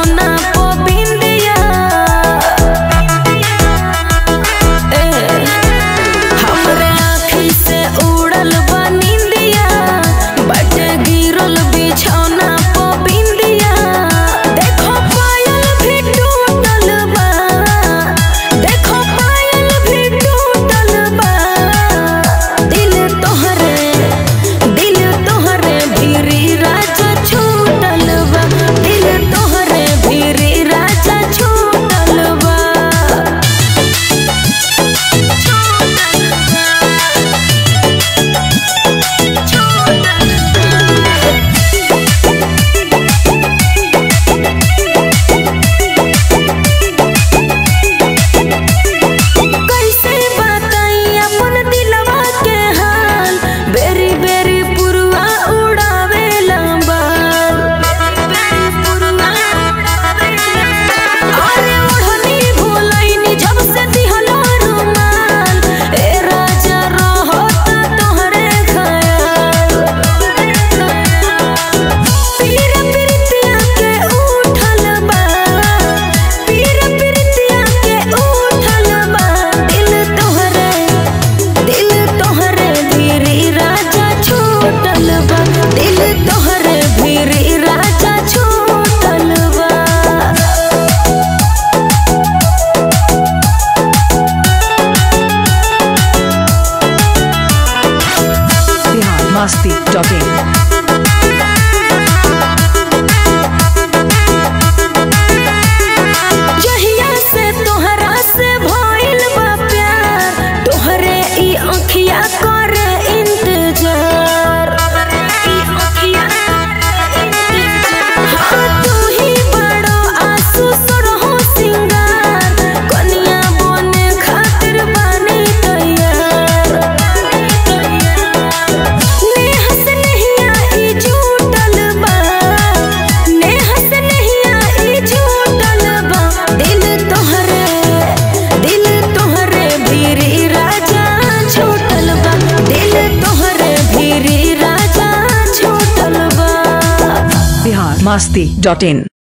बिछौना पो बिंदिया हमरे आँखी से उड़ल बा नींदिया बटे गिरल बिछौना पो बिंदिया देखो पायल भी टूटल बा देखो पायल भी टूटल बा दिल तोहरे भीरी राजा छूटल बा दिल तोहरे भीरी राजा छूटल बा कैसे बताई अपन दिलवा के हाल बेरी बेरी पुरवा उड़ावेला बाल अरे ओढ़नी भूलैनी जब से दिहलो रुमाल ए राजा रहता तोहरे ख्याल पीर प्रीतिया के उठल बा पीर प्रीतिया के उठल बा दिल तोहरे भीरी राजा छूटल बा दिल तोहरे भीरी राजा छूटल बा biharmasti.in जहिया से तोहरा से भइल बा प्यार तोहरे ई आँखिया करे इंतजार हाँ तू ही बड़ो आंसू सुरहो सिंगार कनिया बने खातिर बानी तैयार नेह से नहिया ई झूठल बा नेह से नहिया ई झूठल बा दिल तोहरे भीरी राजा छूटल बा दिल तोहरे भीरी राजा छूटल बा biharmasti.in